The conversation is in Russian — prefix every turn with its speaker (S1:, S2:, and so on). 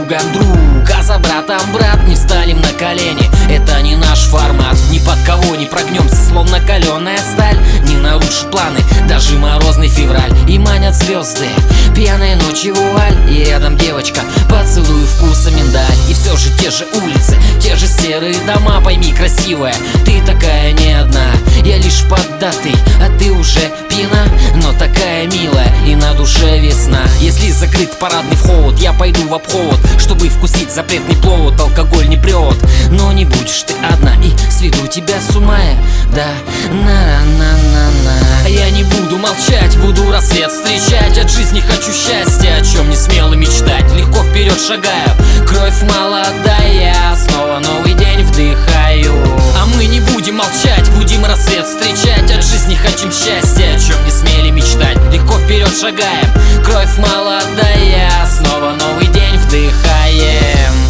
S1: другом друг, а за братом брат, не встанем на колени. Это не наш формат, ни под кого не прогнемся, словно каленая сталь. Не нарушит планы даже морозный февраль. И манят звезды пьяной ночью вуаль. И рядом девочка, поцелуй вкуса миндаль. И все же те же улицы, те же серые дома. Пойми, красивая, ты такая не одна. Я лишь поддатый, а ты уже пьяна, но такая милая, и на душе весна. Если закрыт парадный вход, я пойду в обход, чтобы вкусить запретный плод. Алкоголь не прет, но не будешь ты одна, и сведу тебя с ума я, да, на-на-на-на. Я не буду молчать, буду рассвет встречать. От жизни хочу счастья, о чем не смело мечтать. Легко вперед шагаю, кровь молодая, снова новый день вдыхаю. А мы не будем молчать, будем рассвет встречать. От жизни хотим счастья, о чем не смели мечтать. Легко вперед шагаем, кровь молодая, снова новый день вдыхаем.